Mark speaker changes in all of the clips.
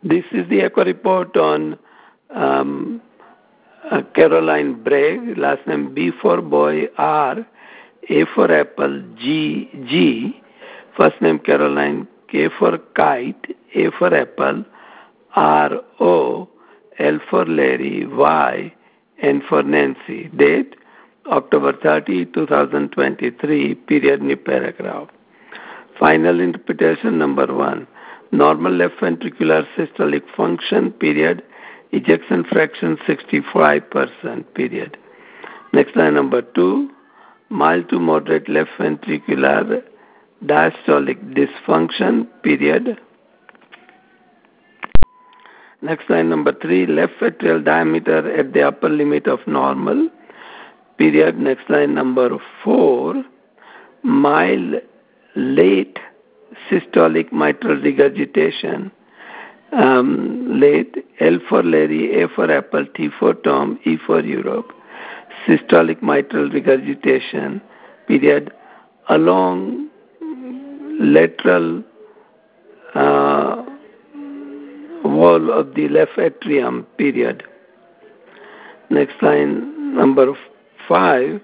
Speaker 1: This is the echo report on Caroline Bragg, last name B for boy, R, A for apple, G, first name Caroline, K for kite, A for apple, R, O, L for Larry, Y, N for Nancy. Date, October 30, 2023, period new paragraph. Final interpretation number 1. Normal left ventricular systolic function, period. Ejection fraction 65%, period. Next line number 2. Mild to moderate left ventricular diastolic dysfunction, period. Next line number 3. Left atrial diameter at the upper limit of normal, period. Next line number 4. Mild late systolic mitral regurgitation, late, L for Larry, A for apple, T for Tom, E for Europe, systolic mitral regurgitation, period, along lateral wall of the left atrium, period. Next line number 5,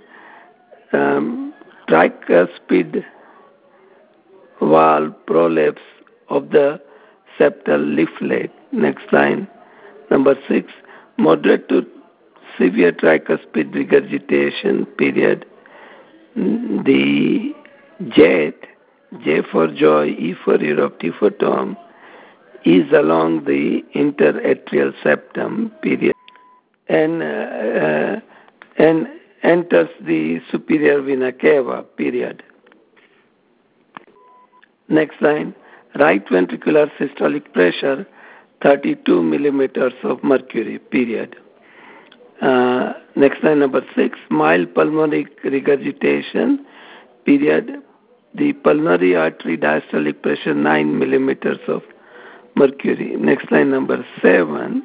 Speaker 1: tricuspid valve prolapse of the septal leaflet. Next line number 6, moderate to severe tricuspid regurgitation, period. The jet, J for joy, E for Europe, T for Tom, is along the interatrial septum, period, and enters the superior vena cava, period. Next line, right ventricular systolic pressure 32 millimeters of mercury, period. Next line number 6, mild pulmonary regurgitation, period. The pulmonary artery diastolic pressure 9 millimeters of mercury. Next line number 7,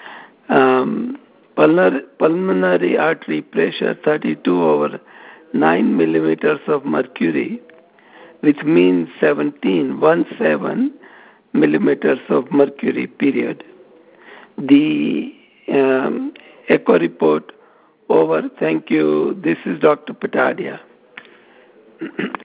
Speaker 1: pulmonary artery pressure 32 over 9 millimeters of mercury, which means 17 millimeters of mercury, period. The echo report over. Thank you. This is Dr. Patadia.